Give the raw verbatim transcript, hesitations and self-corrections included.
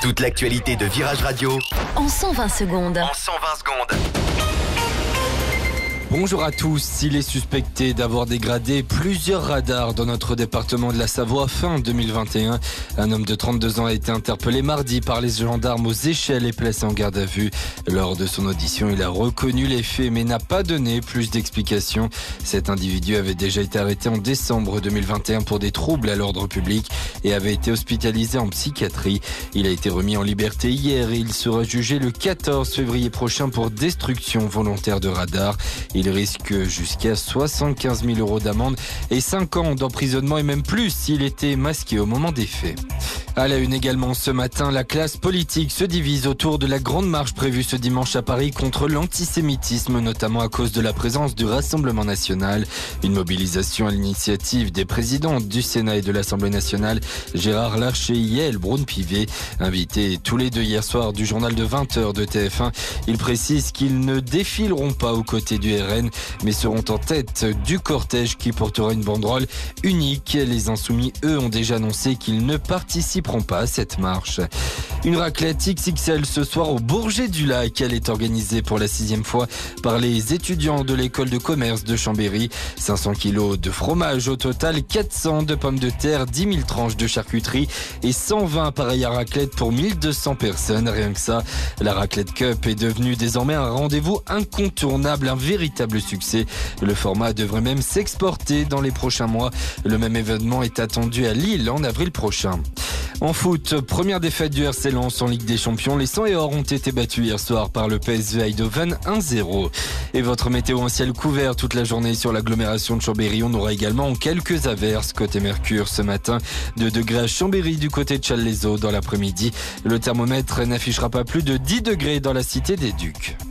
Toute l'actualité de Virage Radio en cent vingt secondes. En cent vingt secondes. Bonjour à tous. Il est suspecté d'avoir dégradé plusieurs radars dans notre département de la Savoie fin deux mille vingt et un. Un homme de trente-deux ans a été interpellé mardi par les gendarmes aux Échelles et placé en garde à vue. Lors de son audition, il a reconnu les faits mais n'a pas donné plus d'explications. Cet individu avait déjà été arrêté en décembre deux mille vingt et un pour des troubles à l'ordre public et avait été hospitalisé en psychiatrie. Il a été remis en liberté hier et il sera jugé le quatorze février prochain pour destruction volontaire de radars. Il risque jusqu'à soixante-quinze mille euros d'amende et cinq ans d'emprisonnement et même plus s'il était masqué au moment des faits. À la une également ce matin, la classe politique se divise autour de la grande marche prévue ce dimanche à Paris contre l'antisémitisme, notamment à cause de la présence du Rassemblement national. Une mobilisation à l'initiative des présidents du Sénat et de l'Assemblée nationale, Gérard Larcher et Yael Braun-Pivet, invités tous les deux hier soir du journal de vingt heures de T F un. Ils précisent qu'ils ne défileront pas aux côtés du R N, mais seront en tête du cortège qui portera une banderole unique. Les Insoumis, eux, ont déjà annoncé qu'ils ne participeront pas à cette marche. Une raclette X X L ce soir au Bourget du Lac. Elle est organisée pour la sixième fois par les étudiants de l'école de commerce de Chambéry. cinq cents kilos de fromage au total, quatre cents de pommes de terre, dix mille tranches de charcuterie et cent vingt appareils à raclette pour mille deux cents personnes. Rien que ça, la Raclette Cup est devenue désormais un rendez-vous incontournable, un véritable succès. Le format devrait même s'exporter dans les prochains mois. Le même événement est attendu à Lille en avril prochain. En foot, première défaite du R C Lens en Ligue des Champions. Les cent et or ont été battus hier soir par le P S V Eindhoven un zéro. Et votre météo en ciel couvert toute la journée sur l'agglomération de Chambéry. On aura également quelques averses côté Mercure ce matin. deux degrés à Chambéry du côté de Challes-les-Eaux dans l'après-midi. Le thermomètre n'affichera pas plus de dix degrés dans la cité des Ducs.